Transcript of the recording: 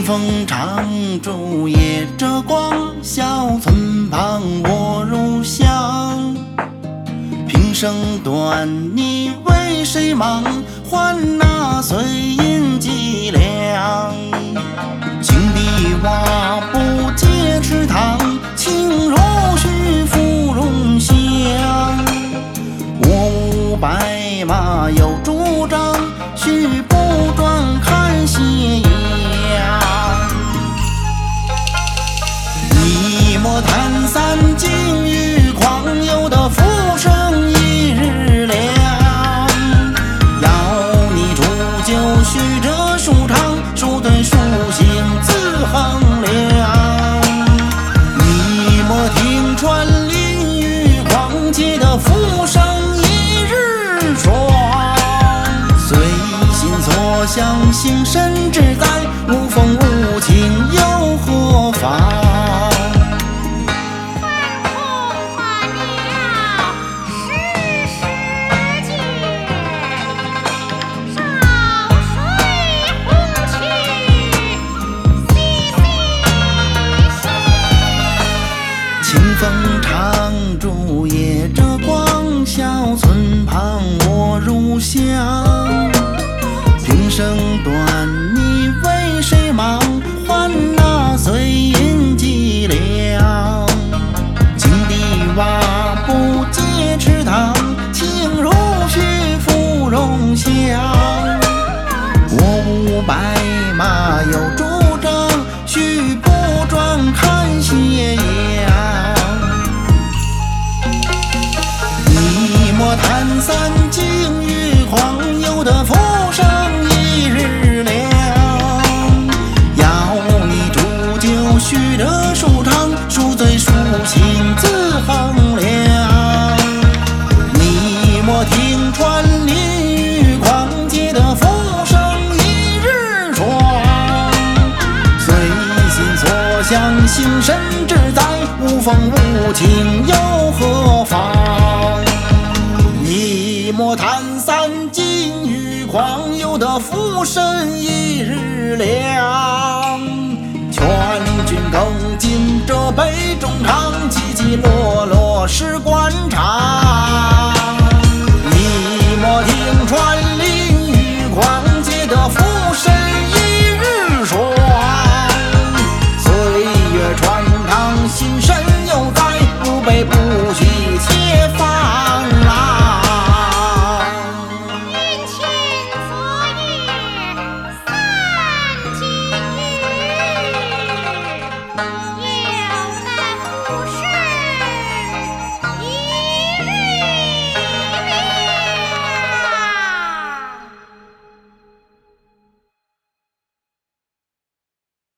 风长驻野遮光，小村旁卧如香。平生短，你为谁忙？还那碎银几两。井底蛙不解池塘，情如许芙蓉香。我无白马有主张，须不转看斜阳。一抹檀三尽欲狂，有的浮生一日凉。要你煮酒须着舒畅，数对数行自衡量。一抹听传林雨狂，借的浮生一日爽。随心所想行身自在，无风无晴又何妨？清风长驻野遮光，小村旁卧如香。平生短，你为谁忙？还那碎银几两。井底蛙不解池塘，情如许芙蓉香。我无白马有主张，须不转看斜阳。一抹檀三尽欲狂，有的浮生一日凉。要你煮酒须得舒畅，数醉数醒自衡量。你莫听传林雨狂，借的浮生一日爽。随心所想行身自在，无风无晴又何妨？一抹檀三尽欲狂，有的浮生一日凉。劝君更尽这杯中尝，起起落落时光